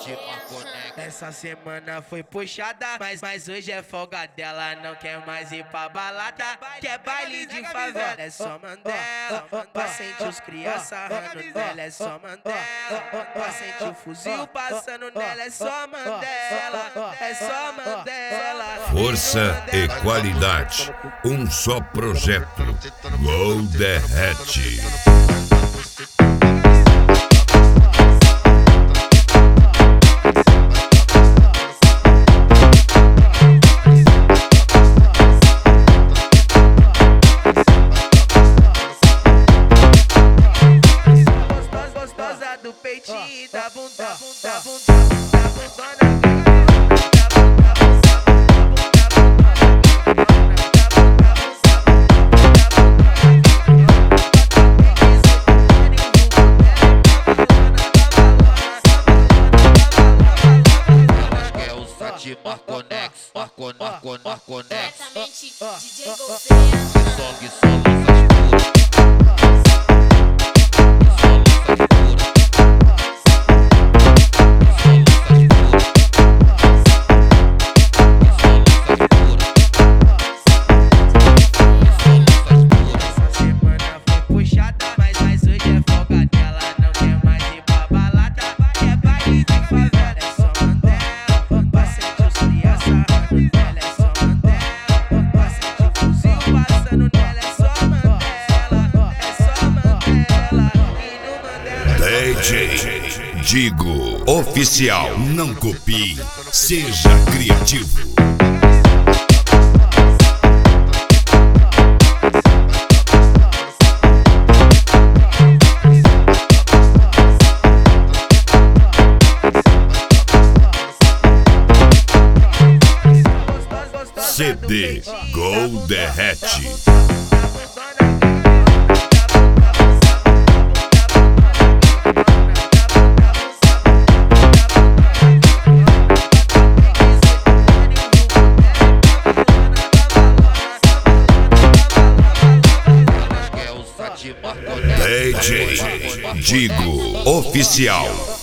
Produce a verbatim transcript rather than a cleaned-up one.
Essa semana foi puxada, mas, mas hoje é folga dela. Não quer mais ir pra balada, quer baile de favela. É só Mandela, pra sentir os cria sarrando nela. É só Mandela, pra sentir o fuzil passando nela. É só Mandela, é só Mandela. Força e qualidade, um só projeto. Golderrete. Gostosa do peitinho, da bunda, da bunda, da bundona. Marconex, Marconex, Marconex, Marconex. Diretamente D J Gouveia. Som, som, D J Digo Oficial, não copie, seja criativo. C D Golderrete. D J Digo Oficial.